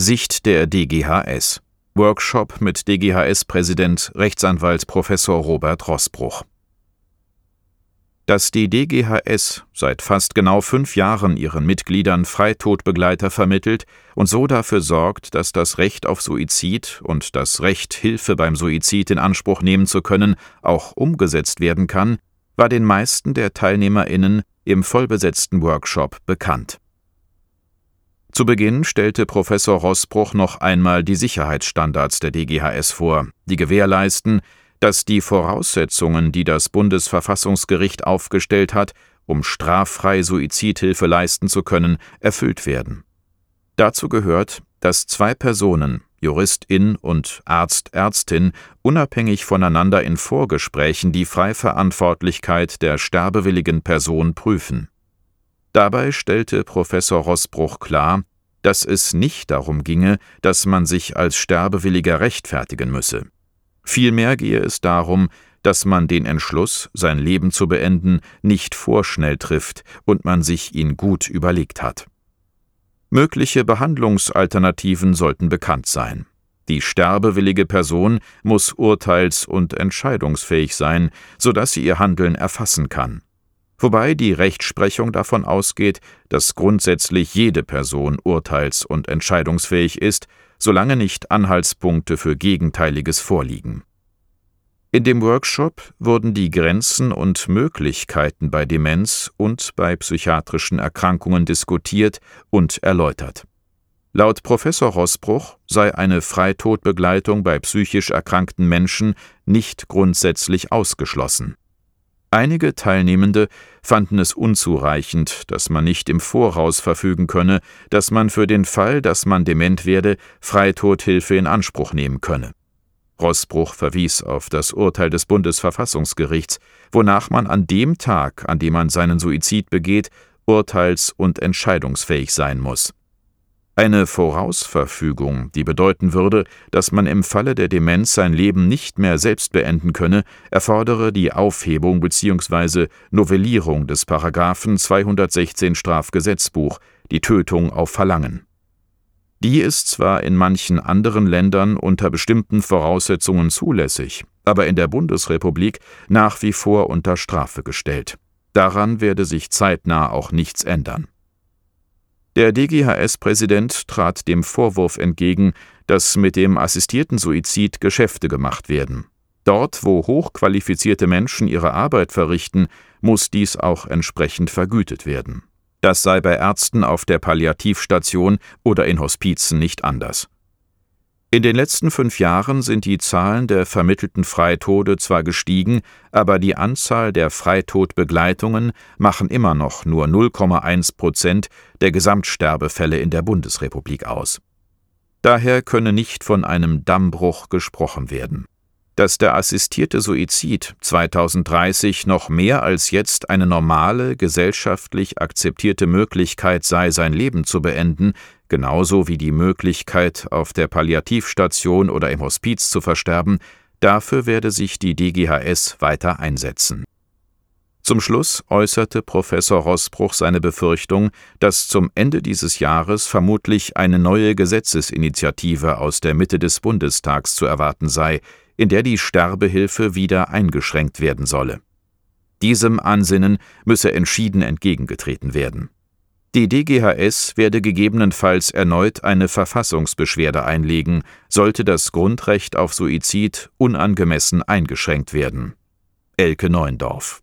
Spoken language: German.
Sicht der DGHS. Workshop mit DGHS-Präsident Rechtsanwalt Professor Robert Roßbruch. Dass die DGHS seit fast genau 5 Jahren ihren Mitgliedern Freitodbegleiter vermittelt und so dafür sorgt, dass das Recht auf Suizid und das Recht, Hilfe beim Suizid in Anspruch nehmen zu können, auch umgesetzt werden kann, war den meisten der TeilnehmerInnen im vollbesetzten Workshop bekannt. Zu Beginn stellte Professor Roßbruch noch einmal die Sicherheitsstandards der DGHS vor, die gewährleisten, dass die Voraussetzungen, die das Bundesverfassungsgericht aufgestellt hat, um straffrei Suizidhilfe leisten zu können, erfüllt werden. Dazu gehört, dass 2 Personen, Juristin und Arzt/Ärztin, unabhängig voneinander in Vorgesprächen die Freiverantwortlichkeit der sterbewilligen Person prüfen. Dabei stellte Professor Roßbruch klar, dass es nicht darum ginge, dass man sich als Sterbewilliger rechtfertigen müsse. Vielmehr gehe es darum, dass man den Entschluss, sein Leben zu beenden, nicht vorschnell trifft und man sich ihn gut überlegt hat. Mögliche Behandlungsalternativen sollten bekannt sein. Die sterbewillige Person muss urteils- und entscheidungsfähig sein, sodass sie ihr Handeln erfassen kann. Wobei die Rechtsprechung davon ausgeht, dass grundsätzlich jede Person urteils- und entscheidungsfähig ist, solange nicht Anhaltspunkte für Gegenteiliges vorliegen. In dem Workshop wurden die Grenzen und Möglichkeiten bei Demenz und bei psychiatrischen Erkrankungen diskutiert und erläutert. Laut Professor Roßbruch sei eine Freitodbegleitung bei psychisch erkrankten Menschen nicht grundsätzlich ausgeschlossen. Einige Teilnehmende fanden es unzureichend, dass man nicht im Voraus verfügen könne, dass man für den Fall, dass man dement werde, Freitodhilfe in Anspruch nehmen könne. Roßbruch verwies auf das Urteil des Bundesverfassungsgerichts, wonach man an dem Tag, an dem man seinen Suizid begeht, urteils- und entscheidungsfähig sein muss. Eine Vorausverfügung, die bedeuten würde, dass man im Falle der Demenz sein Leben nicht mehr selbst beenden könne, erfordere die Aufhebung bzw. Novellierung des § 216 Strafgesetzbuch, die Tötung auf Verlangen. Die ist zwar in manchen anderen Ländern unter bestimmten Voraussetzungen zulässig, aber in der Bundesrepublik nach wie vor unter Strafe gestellt. Daran werde sich zeitnah auch nichts ändern. Der DGHS-Präsident trat dem Vorwurf entgegen, dass mit dem assistierten Suizid Geschäfte gemacht werden. Dort, wo hochqualifizierte Menschen ihre Arbeit verrichten, muss dies auch entsprechend vergütet werden. Das sei bei Ärzten auf der Palliativstation oder in Hospizen nicht anders. In den letzten 5 Jahren sind die Zahlen der vermittelten Freitode zwar gestiegen, aber die Anzahl der Freitodbegleitungen machen immer noch nur 0,1% der Gesamtsterbefälle in der Bundesrepublik aus. Daher könne nicht von einem Dammbruch gesprochen werden. Dass der assistierte Suizid 2030 noch mehr als jetzt eine normale, gesellschaftlich akzeptierte Möglichkeit sei, sein Leben zu beenden, genauso wie die Möglichkeit, auf der Palliativstation oder im Hospiz zu versterben, dafür werde sich die DGHS weiter einsetzen. Zum Schluss äußerte Professor Roßbruch seine Befürchtung, dass zum Ende dieses Jahres vermutlich eine neue Gesetzesinitiative aus der Mitte des Bundestags zu erwarten sei, in der die Sterbehilfe wieder eingeschränkt werden solle. Diesem Ansinnen müsse entschieden entgegengetreten werden. Die DGHS werde gegebenenfalls erneut eine Verfassungsbeschwerde einlegen, sollte das Grundrecht auf Suizid unangemessen eingeschränkt werden. Elke Neuendorf.